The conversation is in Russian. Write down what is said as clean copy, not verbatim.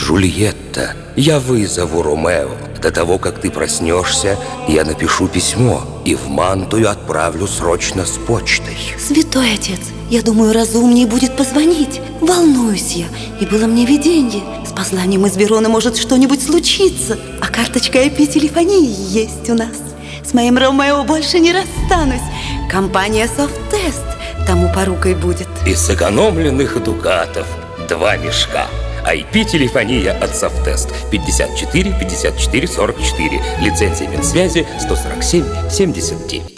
Джульетта, я вызову Ромео. До того, как ты проснешься, я напишу письмо и в Мантую отправлю срочно с почтой. Святой отец, я думаю, разумнее будет позвонить. Волнуюсь я, и было мне виденье. С посланием из Вероны может что-нибудь случиться. А карточка IP-телефонии есть у нас. С моим Ромео больше не расстанусь. Компания Софттест тому порукой будет. Из сэкономленных дукатов 2 мешка. IP-телефония от Софттест 54 54 44. Лицензия Минсвязи 147 79.